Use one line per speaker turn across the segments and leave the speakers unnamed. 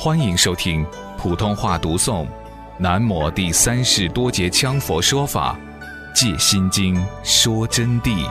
欢迎收听普通话读诵南摩第三世多杰羌佛说法借心经说真谛。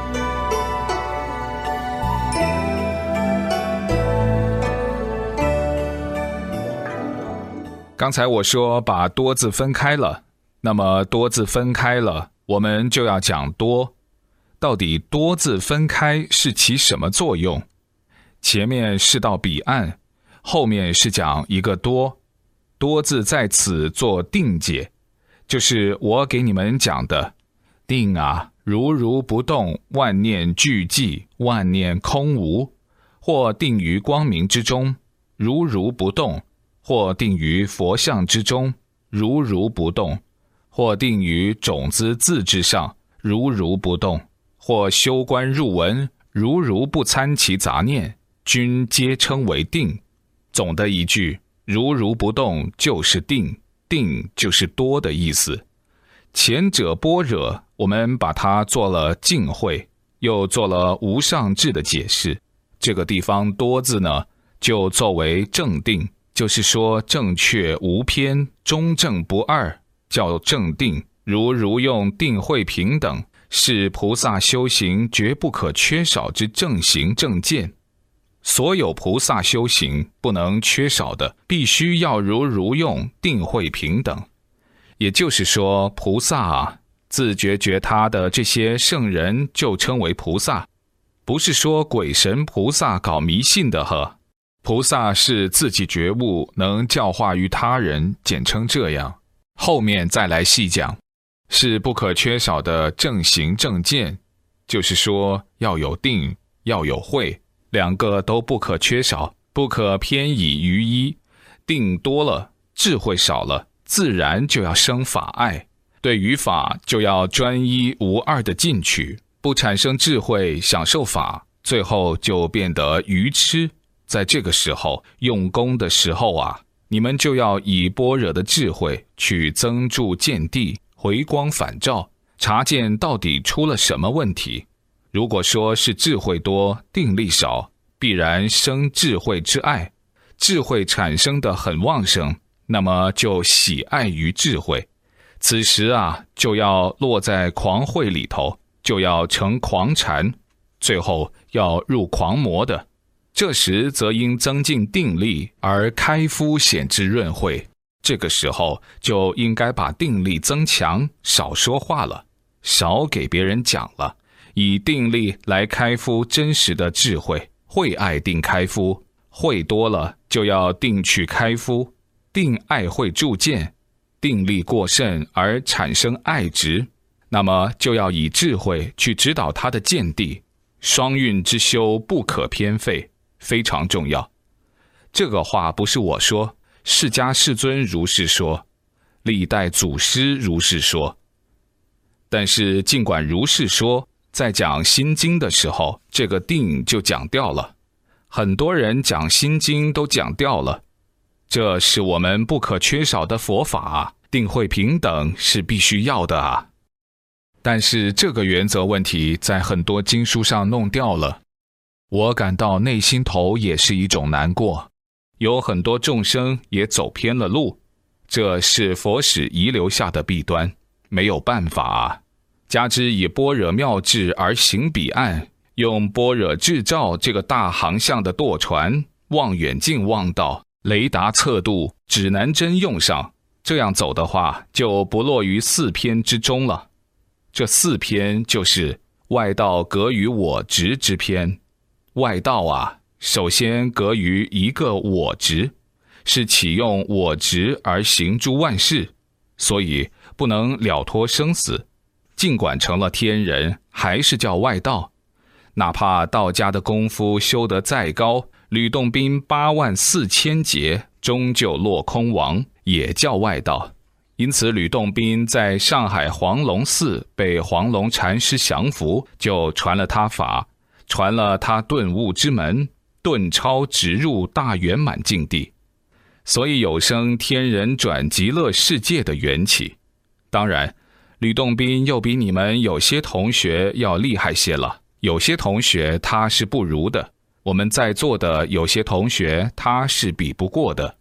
刚才我说把多字分开了，那么多字分开了，我们就要讲多。到底多字分开是起什么作用？前面是到彼岸，后面是讲一个多，多字在此做定解，就是我给你们讲的定啊，如如不动，万念俱寂，万念空无，或定于光明之中，如如不动，或定于佛像之中，如如不动，或定于种子字之上，如如不动，或修观入文，如如不参其杂念，均皆称为定。总的一句，如如不动就是定，定就是多的意思。前者般若，我们把它做了净慧，又做了无上智的解释。这个地方多字呢，就作为正定，就是说正确无偏，中正不二，叫正定。如用定慧平等，是菩萨修行绝不可缺少之正行正见。所有菩萨修行不能缺少的，必须要如用定慧平等。也就是说，菩萨啊，自觉觉他的这些圣人就称为菩萨，不是说鬼神菩萨搞迷信的呵。菩萨是自己觉悟，能教化于他人，简称这样。后面再来细讲，是不可缺少的正行正见，就是说要有定，要有慧，两个都不可缺少，不可偏倚于一。定多了，智慧少了，自然就要生法爱，对于法就要专一无二的进取，不产生智慧享受法，最后就变得愚痴。在这个时候用功的时候啊，你们就要以般若的智慧去增助见地，回光返照，查见到底出了什么问题。如果说是智慧多，定力少，必然生智慧之爱，智慧产生的很旺盛，那么就喜爱于智慧。此时啊，就要落在狂慧里头，就要成狂禅，最后要入狂魔的。这时则应增进定力，而开敷显之润慧。这个时候就应该把定力增强，少说话了，少给别人讲了，以定力来开敷真实的智慧。慧爱定开敷，慧多了就要定去开敷，定爱慧助见，定力过甚而产生爱执，那么就要以智慧去指导他的见地。双运之修不可偏废，非常重要。这个话不是我说，释迦世尊如是说，历代祖师如是说。但是尽管如是说，在讲心经的时候，这个定就讲掉了。很多人讲心经都讲掉了，这是我们不可缺少的佛法啊，定慧平等是必须要的啊。但是这个原则问题在很多经书上弄掉了，我感到内心头也是一种难过，有很多众生也走偏了路，这是佛使遗留下的弊端，没有办法啊。加之以般若妙智而行彼岸，用般若智照这个大航向的舵船，望远镜望到，雷达测度，指南针用上，这样走的话，就不落于四偏之中了。这四偏就是外道隔于我执之偏。外道啊，首先隔于一个我执，是启用我执而行诸万事，所以不能了脱生死。尽管成了天人，还是叫外道。哪怕道家的功夫修得再高，吕洞宾84000劫，终究落空亡，也叫外道。因此吕洞宾在上海黄龙寺被黄龙禅师降服，就传了他法，传了他顿悟之门，顿超直入大圆满境地，所以有生天人转极乐世界的缘起。当然吕洞宾又比你们有些同学要厉害些了，有些同学他是不如的，我们在座的有些同学他是比不过的，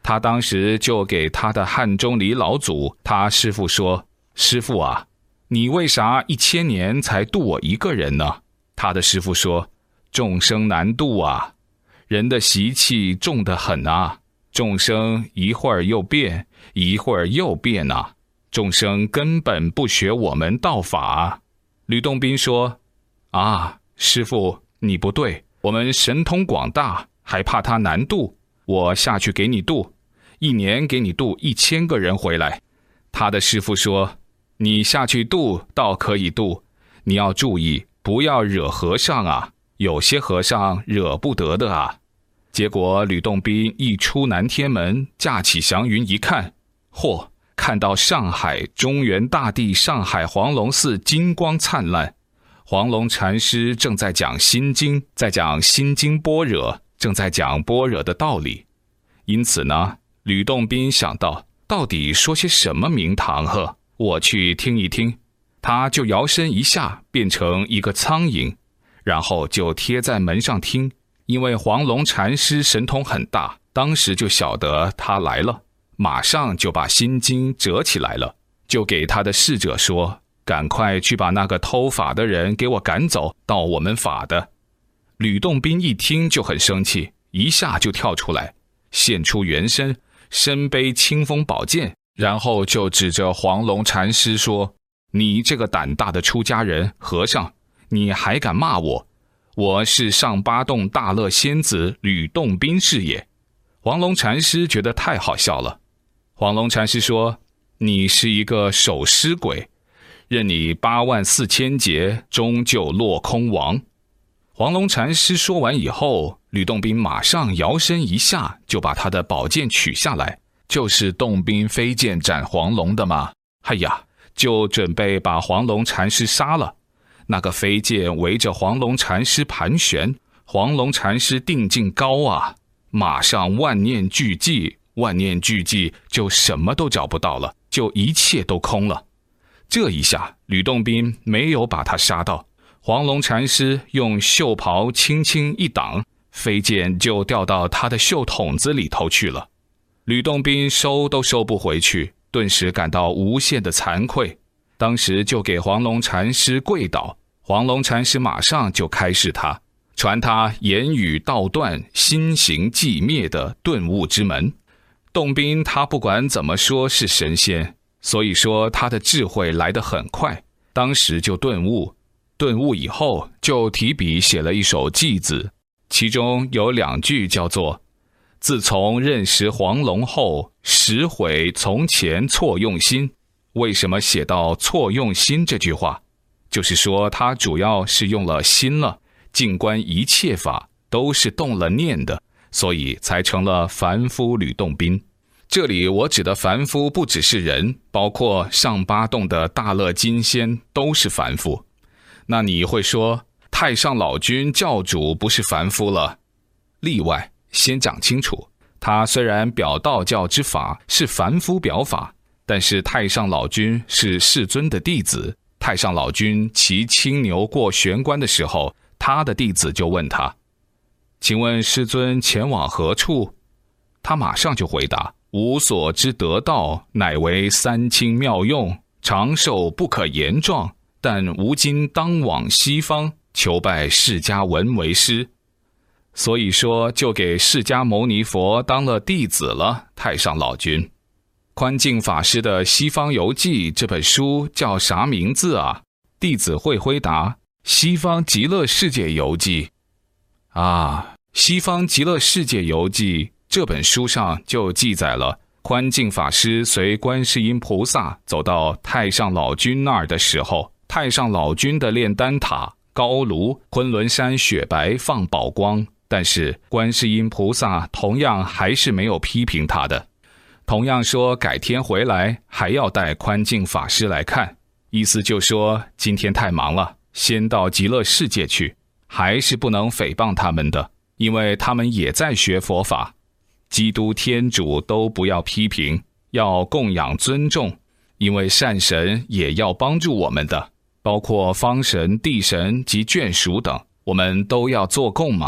他当时就给他的汉中里老祖他师父说：师父啊，你为啥1000年才度我一个人呢？他的师父说：众生难度啊，人的习气重得很啊，众生一会儿又变，一会儿又变啊，众生根本不学我们道法。吕洞宾说：啊，师父你不对，我们神通广大，还怕他难度，我下去给你渡，1年给你渡1000个人回来。他的师父说：你下去渡倒可以渡，你要注意不要惹和尚啊，有些和尚惹不得的啊。结果吕洞宾一出南天门，架起祥云一看，嚯，看到上海中原大地上海黄龙寺金光灿烂，黄龙禅师正在讲心经，在讲心经般若，正在讲般若的道理。因此呢，吕洞宾想到到底说些什么名堂呵，我去听一听。他就摇身一下变成一个苍蝇，然后就贴在门上听。因为黄龙禅师神通很大，当时就晓得他来了，马上就把心经折起来了，就给他的侍者说：赶快去把那个偷法的人给我赶走，到我们法的。吕洞宾一听就很生气，一下就跳出来，现出原身，身背清风宝剑，然后就指着黄龙禅师说：你这个胆大的出家人和尚，你还敢骂我？我是上八洞大乐仙子吕洞宾是也。黄龙禅师觉得太好笑了。黄龙禅师说：你是一个守尸鬼，任你84000劫，终究落空亡。黄龙禅师说完以后，吕洞宾马上摇身一下就把他的宝剑取下来，就是洞宾飞剑斩黄龙的嘛。哎呀，就准备把黄龙禅师杀了。那个飞剑围着黄龙禅师盘旋，黄龙禅师定境高啊，马上万念俱寂，万念俱寂就什么都找不到了，就一切都空了。这一下吕洞宾没有把他杀到，黄龙禅师用袖袍轻轻一挡，飞剑就掉到他的袖筒子里头去了。吕洞宾收都收不回去，顿时感到无限的惭愧，当时就给黄龙禅师跪倒。黄龙禅师马上就开示他，传他言语道断，心行寂灭的顿悟之门。洞宾他不管怎么说是神仙，所以说他的智慧来得很快，当时就顿悟。顿悟以后就提笔写了一首偈子，其中有2句叫做：自从认识黄龙后，实悔从前错用心。为什么写到错用心这句话？就是说他主要是用了心了，静观一切法都是动了念的，所以才成了凡夫吕洞宾。这里我指的凡夫不只是人，包括上八洞的大乐金仙都是凡夫。那你会说太上老君教主不是凡夫了？例外，先讲清楚，他虽然表道教之法是凡夫表法，但是太上老君是世尊的弟子。太上老君骑青牛过玄关的时候，他的弟子就问他：请问师尊前往何处？他马上就回答：吾所知得道，乃为三清妙用，长寿不可言状，但吾今当往西方，求拜释迦文为师。所以说就给释迦牟尼佛当了弟子了。太上老君，宽进法师的《西方游记》这本书叫啥名字啊？弟子会回答：西方极乐世界游记。啊，西方极乐世界游记这本书上就记载了宽进法师随观世音菩萨走到太上老君那儿的时候，太上老君的炼丹塔高炉，昆仑山雪白放宝光，但是观世音菩萨同样还是没有批评他的，同样说改天回来还要带宽进法师来看，意思就说今天太忙了，先到极乐世界去，还是不能诽谤他们的，因为他们也在学佛法。基督天主都不要批评，要供养尊重，因为善神也要帮助我们的，包括方神、地神及眷属等，我们都要做供嘛。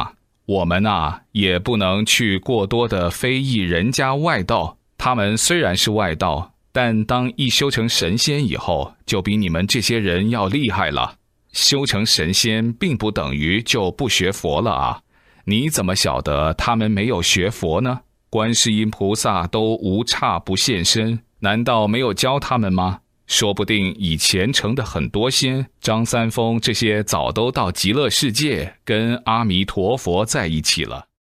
我们啊，也不能去过多的非议人家外道。他们虽然是外道，但当一修成神仙以后，就比你们这些人要厉害了。修成神仙并不等于就不学佛了啊！你怎么晓得他们没有学佛呢？观世音菩萨都无刹不现身，难道没有教他们吗？说不定以前成的很多仙，张三丰这些早都到极乐世界跟阿弥陀佛在一起了。